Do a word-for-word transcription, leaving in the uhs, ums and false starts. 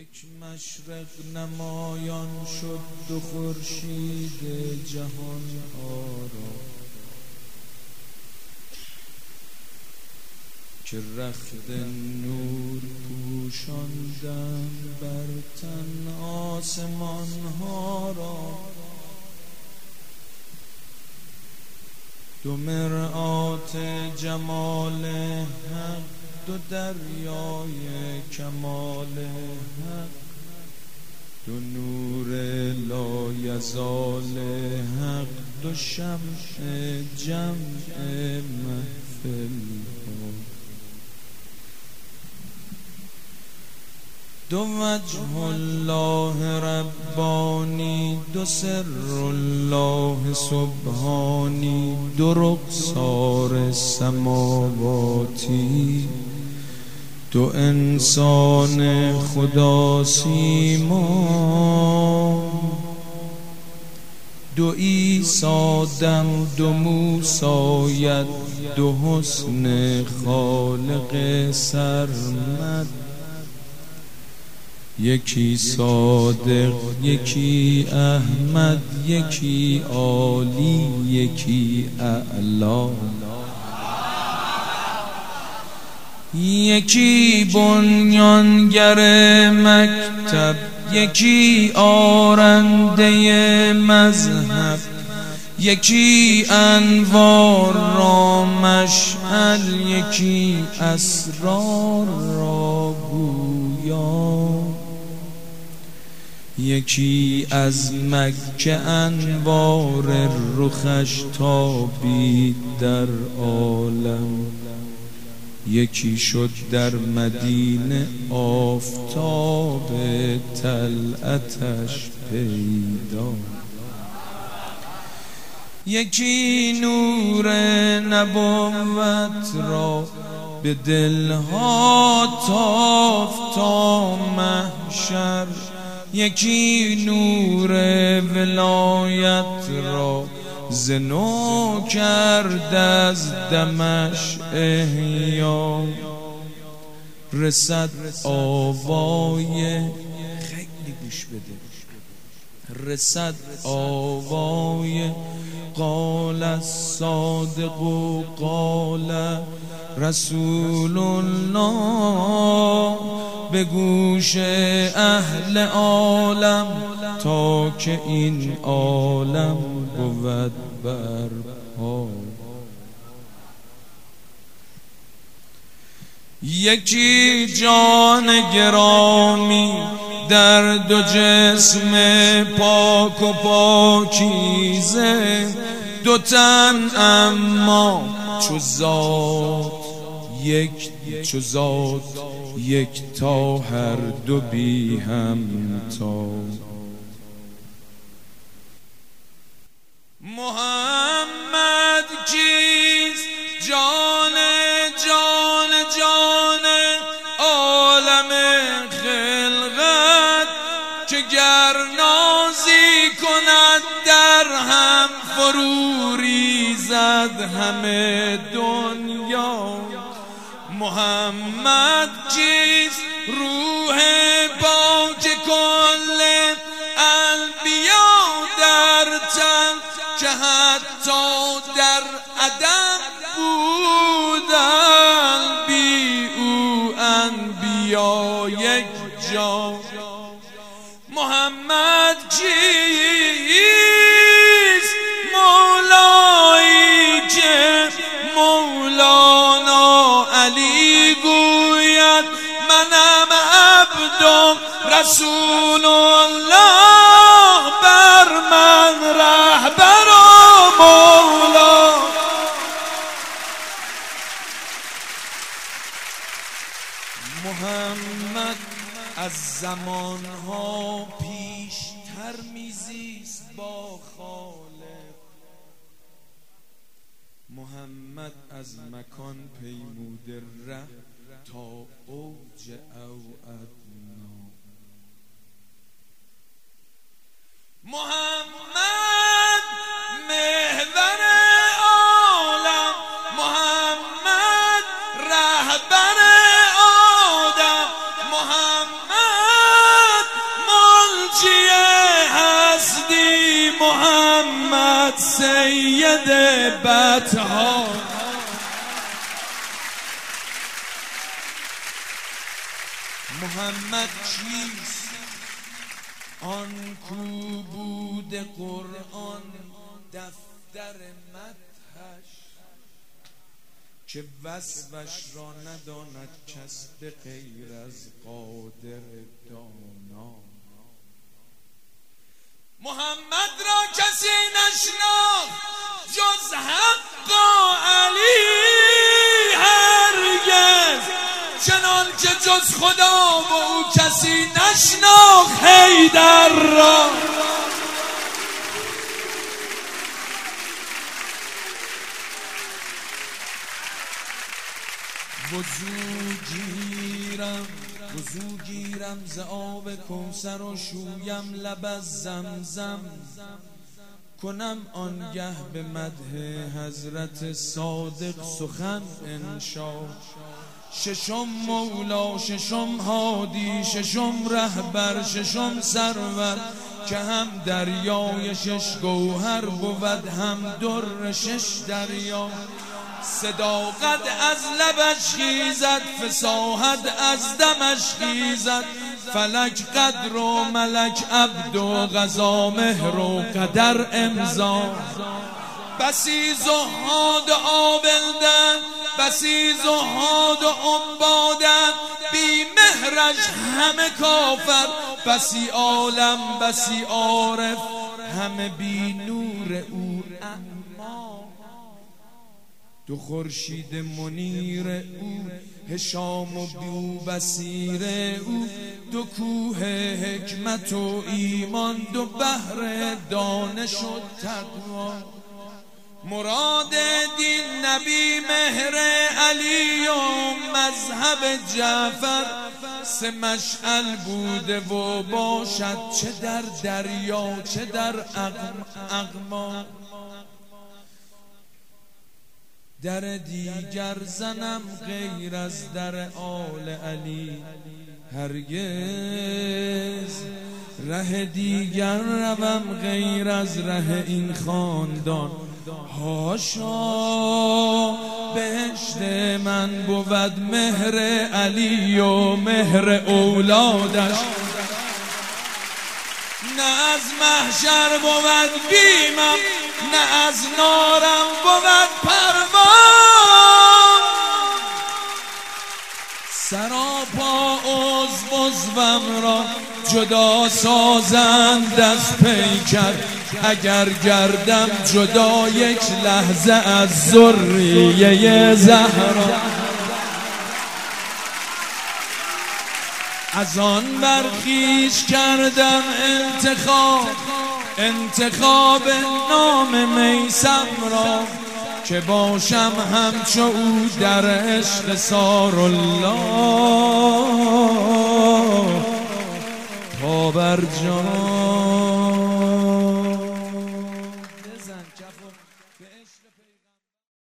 یک مشرق نمایان شد دو خورشید جهان ها را که رخت نور پوشاندن بر تن آسمان ها را. دو مرآت جمال حق، دو دریای کمال حق، دو نور لایزال حق، دو شمع جمع محفل ها. دو وجه الله ربانی، دو سر الله سبحانی، دو رخسار سماواتی، دو انسان خدا سیما، دو عیسی دم، دو موسی ید، دو حسن خالق سرمد، یکی صادق یکی احمد، یکی عالی یکی اعلا، یکی بنیانگر مکتب، یکی آرنده مذهب، یکی انوار را مشعل، یکی اسرار را گویا، یکی از مکه انوار رخش تابید در عالم، یکی شد در مدینه آفتاب طلعتش پیدا، یکی نور نبوت را به دلها تافت تا محشر، یکی نور ولایت را زنو کرد از دمش احیا. رسد آوای خیلی گوش بده، رسد آوای قال الصادق و قال رسول الله به گوش اهل عالم، تا که این عالم بود برپا. یکی جان گرامی در دو جسم پاک و پاکیزه، دو تن اما چو ذات یک، چو ذات یک تا هر دو بی همتا. محمد کیست؟ جان جان جان عالم خلقت، که گر نازی کند در هم فرو ریزد همه دنیا. محمد کیست؟ روح پاک کل انبیا در تن، که حتی در عدم بودن بی او انبیا یک جا. محمد کیست؟ مولایی که مولانا علی گوید منم عبد رسول الله، بر من رهبر و مولا. محمد از زمانها پیشتر میزیست با خالق، محمد از مکان پیموده ره تا اوج او ادنا. محمد محور عالم، محمد رهبر آدم، محمد محمد سید بطحا. محمد چیست؟ آن کو بود قرآن دفتر مدحش، که وصفش را نداند کس به غیر از قادر دانا. محمد را کسی نشناخت جز حق و علی هرگز، چنان که جز خدا و او کسی نشناخت حیدر را. وضو گیرم وضو گیرم ز آب کوثر و شویم لب از زمزم، کنم آنگه به مدح حضرت صادق سخن انشا. ششم مولا، ششم هادی، ششم رهبر، ششم سرور، که هم دریای شش گوهر بود هم در شش دریا. صداقت از لبش خیزد، فصاحت از دمش خیزد، فلک قدر و ملک عبد و قضا مهر و قدر امضا. بسی زهاد عابدن، بسی زهاد و عبادن، بی مهرش همه کافر، بسی عالم بسی عارف همه بی نور او اما. دو خورشید منیر او، هشام و بو بصیر او، دو کوه حکمت و ایمان، دو بحر دانش و تقوا. مراد دین نبی مهر علی و مذهب جعفر، سه مشعل بوده و باشد چه در دریا چه در اقما. در دیگر زنم غیر از در آل علی هرگز، ره دیگر روم غیر از ره این خاندان هاشا. بهشت من بود مهر علی و مهر اولادش، نه از محشر بود بیمم، نه از نارم بود پروام. سراپا عضو عضوم را جدا سازند از پیکر، اگر گردم جدا یک لحظه از ذریه زهرا. از آن برخیش کردم انتخاب، انتخاب نام میسم را، که باشم همچو او در عشق سار الله تا بر جان.